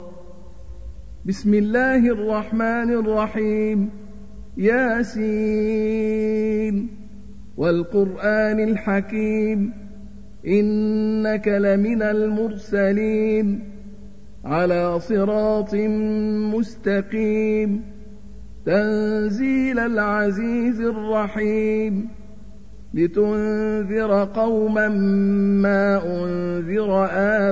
بسم الله الرحمن الرحيم. ياسين والقرآن الحكيم إنك لمن المرسلين على صراط مستقيم تنزيل العزيز الرحيم لتنذر قوما ما أنذر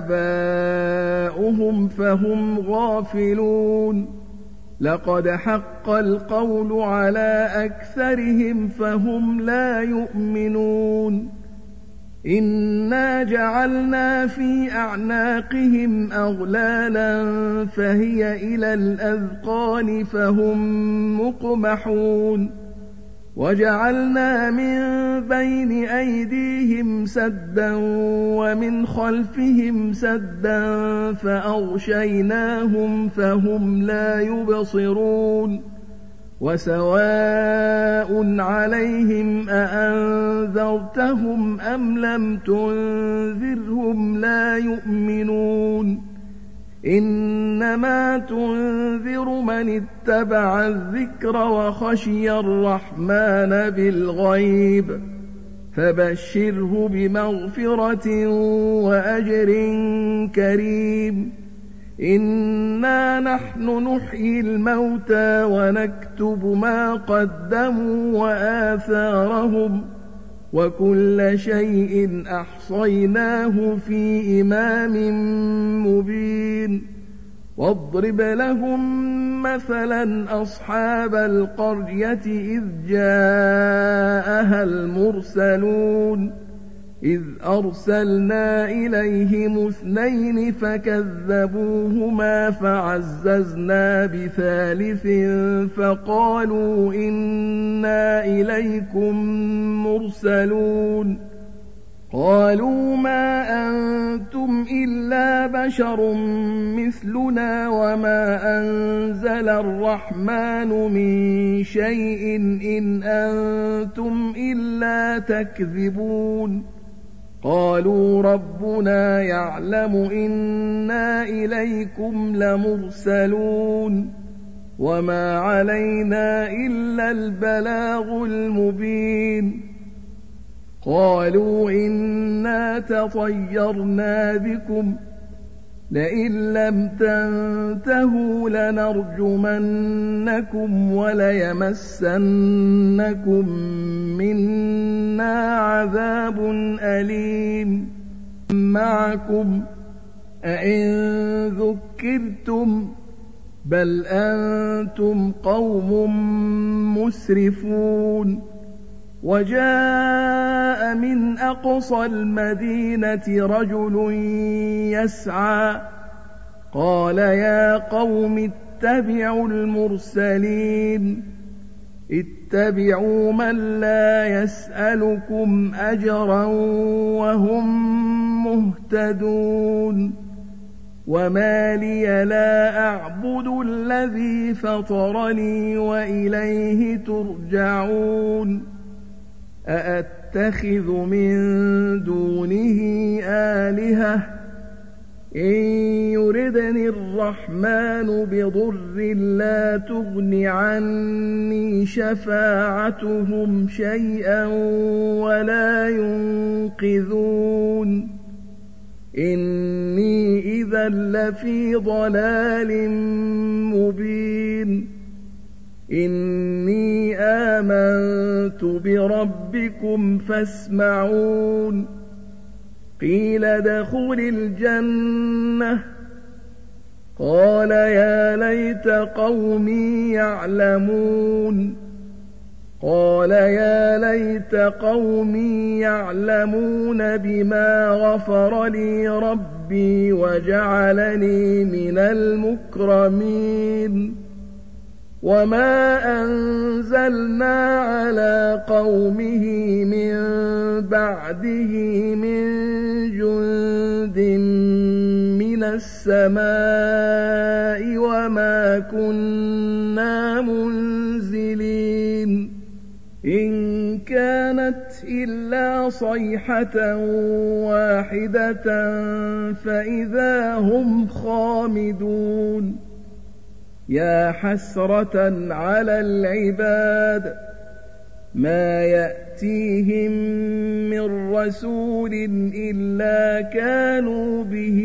آباؤهم فهم غافلون لقد حق القول على أكثرهم فهم لا يؤمنون إنا جعلنا في أعناقهم أغلالا فهي إلى الأذقان فهم مقمحون وجعلنا من بين أيديهم سدا ومن خلفهم سدا فأغشيناهم فهم لا يبصرون وسواء عليهم أأنذرتهم أم لم تنذرهم لا يؤمنون إنما تنذر من اتبع الذكر وخشي الرحمن بالغيب فبشره بمغفرة وأجر كريم إنا نحن نحيي الموتى ونكتب ما قدموا وآثارهم وكل شيء أحصيناه في إمام مبين واضرب لهم مثلا أصحاب القرية إذ جاءها المرسلون إذ أرسلنا إليهم 2 فكذبوهما فعززنا ب3 فقالوا إنا إليكم مرسلون قالوا ما أنتم إلا بشر مثلنا وما أنزل الرحمن من شيء إن أنتم إلا تكذبون قالوا ربنا يعلم إنا إليكم لمرسلون وما علينا إلا البلاغ المبين قالوا إنا تطيرنا بكم لئن لم تنتهوا لنرجمنكم وليمسنكم منا عذاب أليم معكم أئن ذكرتم بل أنتم قوم مسرفون وجاء من أقصى المدينة رجل يسعى قال يا قوم اتبعوا المرسلين اتبعوا من لا يسألكم أجرا وهم مهتدون وما لي لا أعبد الذي فطرني وإليه ترجعون أأتخذ من دونه آلهة إن يردني الرحمن بضر لا تغن عني شفاعتهم شيئا ولا ينقذون إني إذا لفي ضلال مبين إني آمنت بربكم فاسمعون قيل ادخل الجنة قال يا ليت قومي يعلمون قال يا ليت قومي يعلمون بما غفر لي ربي وجعلني من المكرمين وما أنزلنا على قومه من بعده من جند من السماء وما كنا منزلين إن كانت إلا صيحة واحدة فإذا هم خامدون يا حسرة على العباد ما يأتيهم من رسول إلا كانوا به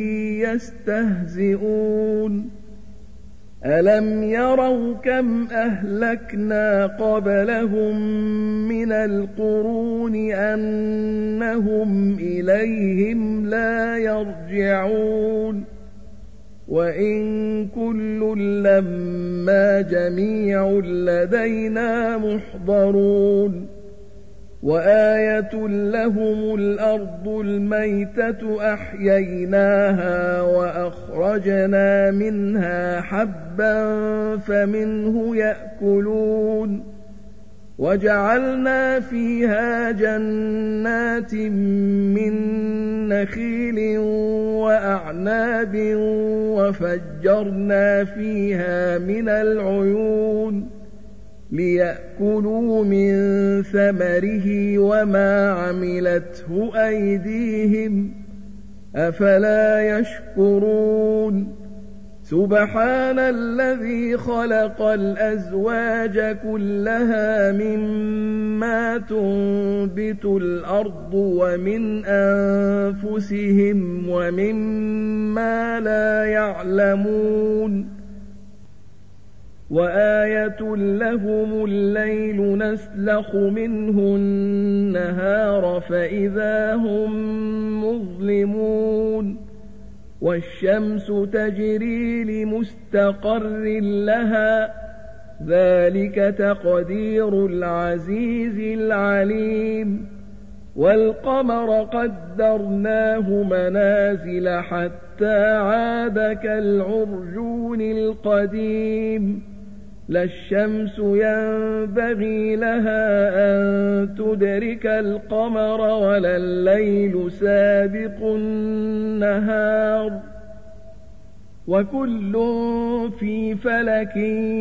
يستهزئون ألم يروا كم أهلكنا قبلهم من القرون أنهم إليهم لا يرجعون وإن كل لما جميع لدينا محضرون وآية لهم الأرض الميتة أحييناها وأخرجنا منها حبا فمنه يأكلون وجعلنا فيها جنات من نخيل وأعناب وفجرنا فيها من العيون ليأكلوا من ثمره وما عملته أيديهم أفلا يشكرون سبحان الذي خلق الأزواج كلها مما تنبت الأرض ومن أنفسهم ومما لا يعلمون وآية لهم الليل نسلخ منه النهار فإذا هم مظلمون والشمس تجري لمستقر لها ذلك تقدير العزيز العليم والقمر قدرناه منازل حتى عاد كالعرجون القديم لا الشمس ينبغي لها أن تدرك القمر ولا الليل سابق النهار وكل في فلك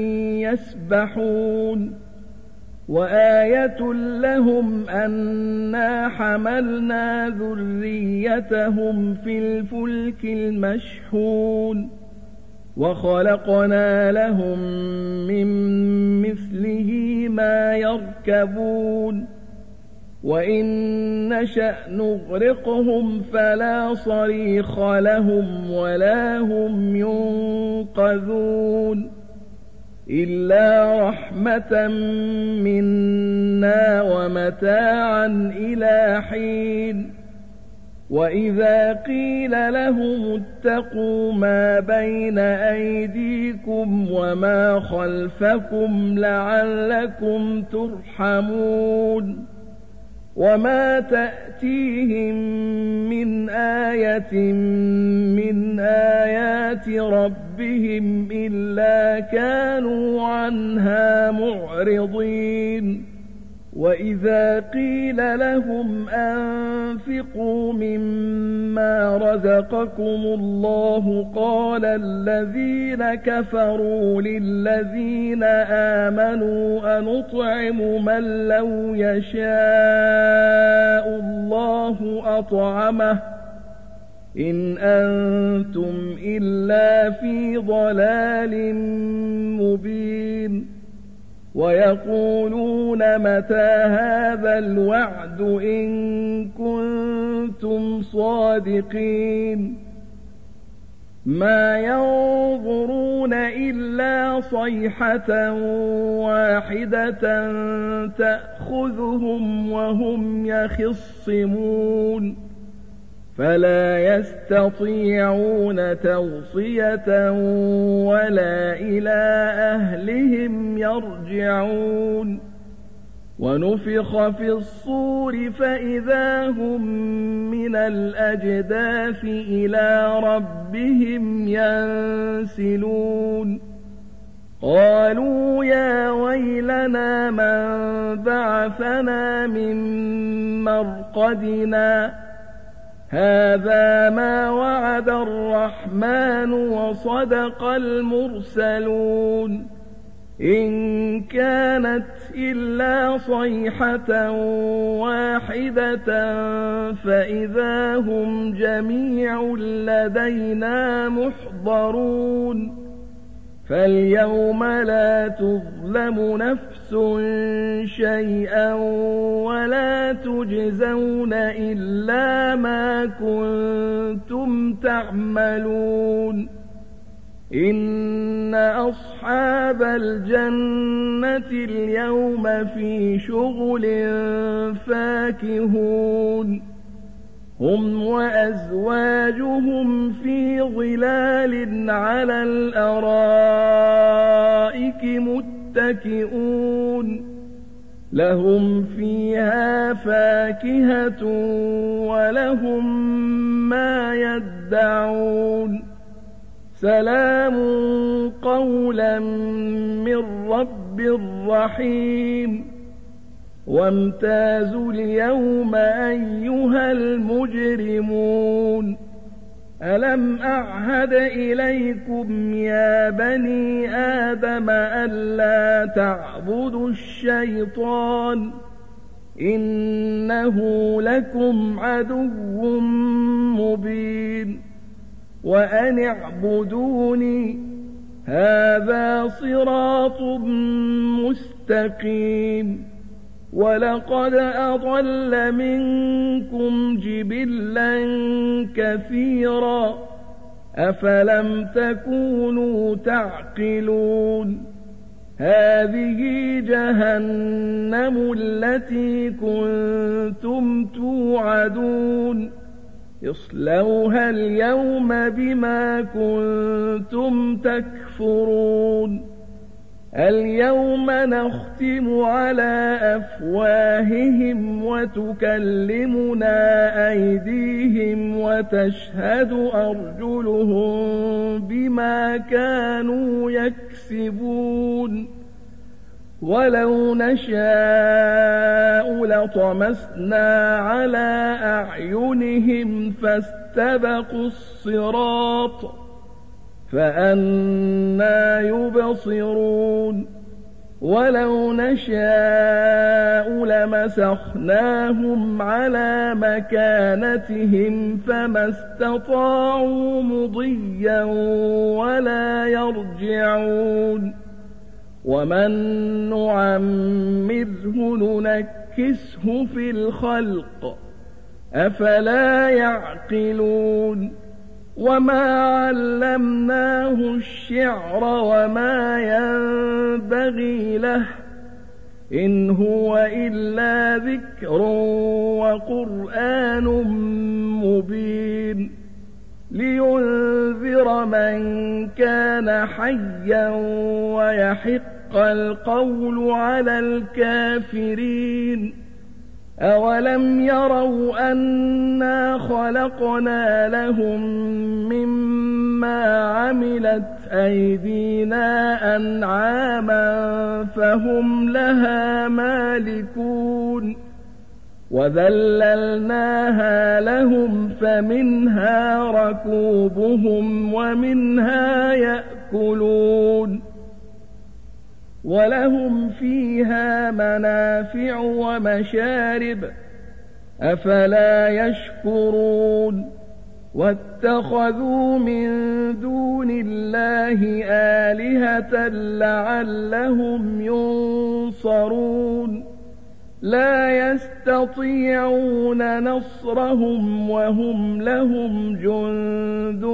يسبحون وآية لهم أنا حملنا ذريتهم في الفلك المشحون وخلقنا لهم من مثله ما يركبون وإن نشأ نغرقهم فلا صريخ لهم ولا هم ينقذون إلا رحمة منا ومتاعا إلى حين وإذا قيل لهم اتقوا ما بين أيديكم وما خلفكم لعلكم ترحمون وما تأتيهم من آية من آيات ربهم إلا كانوا عنها معرضين وإذا قيل لهم أنفقوا مما رزقكم الله قال الذين كفروا للذين آمنوا أنطعم من لو يشاء الله أطعمه إن أنتم إلا في ضلال مبين ويقولون متى هذا الوعد إن كنتم صادقين ما ينظرون إلا صيحة واحدة تأخذهم وهم يخصمون فلا يستطيعون توصية ولا إلى أهلهم يرجعون ونفخ في الصور فإذا هم من الأجداث إلى ربهم ينسلون قالوا يا ويلنا من بعثنا من مرقدنا هذا ما وعد الرحمن وصدق المرسلون إن كانت إلا صيحة واحدة فإذا هم جميع لدينا محضرون فاليوم لا تظلم نفس شيئا ولا تجزون إلا ما كنتم تعملون إن أصحاب الجنة اليوم في شغل فاكهون هم وأزواجهم في ظلال على الأرائك متكئون لهم فيها فاكهة ولهم ما يدعون سلام قولا من رب رحيم وامتازوا اليوم أيها المجرمون ألم أعهد إليكم يا بني آدم ألا تعبدوا الشيطان إنه لكم عدو مبين وأن اعبدوني هذا صراط مستقيم ولقد أضل منكم جبلا كثيرا أفلم تكونوا تعقلون هذه جهنم التي كنتم توعدون اصلوها اليوم بما كنتم تكفرون اليوم نختم على أفواههم وتكلمنا أيديهم وتشهد أرجلهم بما كانوا يكسبون ولو نشاء لطمسنا على أعينهم فاستبقوا الصراط فأنى يبصرون ولو نشاء لمسخناهم على مكانتهم فما استطاعوا مضيا ولا يرجعون ومن نعمره ننكسه في الخلق أفلا يعقلون وما علمناه الشعر وما ينبغي له إن هو إلا ذكر وقرآن مبين لينذر من كان حيا ويحق القول على الكافرين أولم يروا أنا خلقنا لهم مما عملت أيدينا أنعاما فهم لها مالكون وذللناها لهم فمنها ركوبهم ومنها يأكلون ولهم فيها منافع ومشارب أفلا يشكرون واتخذوا من دون الله آلهة لعلهم ينصرون لا يستطيعون نصرهم وهم لهم جند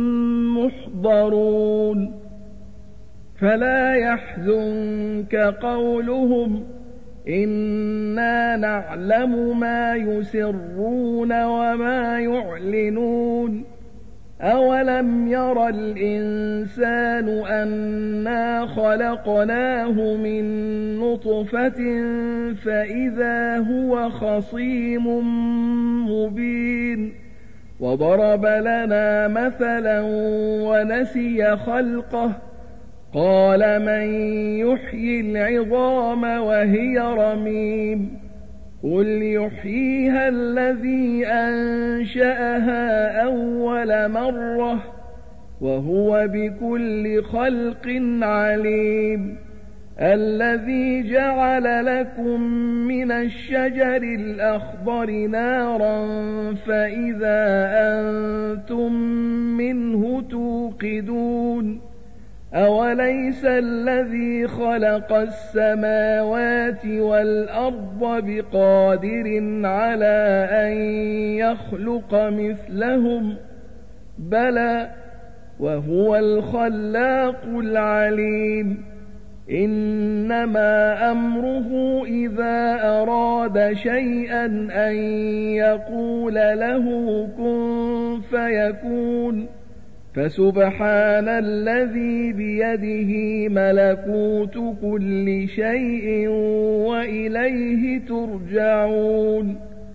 محضرون فلا يحزنك قولهم إنا نعلم ما يسرون وما يعلنون أولم ير الإنسان أنا خلقناه من نطفة فإذا هو خصيم مبين وضرب لنا مثلا ونسي خلقه قال من يحيي العظام وهي رميم قل يحييها الذي أنشأها أول مرة وهو بكل خلق عليم الذي جعل لكم من الشجر الأخضر نارا فإذا أنتم منه توقدون أوليس الذي خلق السماوات والأرض بقادر على أن يخلق مثلهم بلى وهو الخلاق العليم إنما أمره إذا أراد شيئا أن يقول له كن فيكون فسبحان الذي بيده ملكوت كل شيء وإليه ترجعون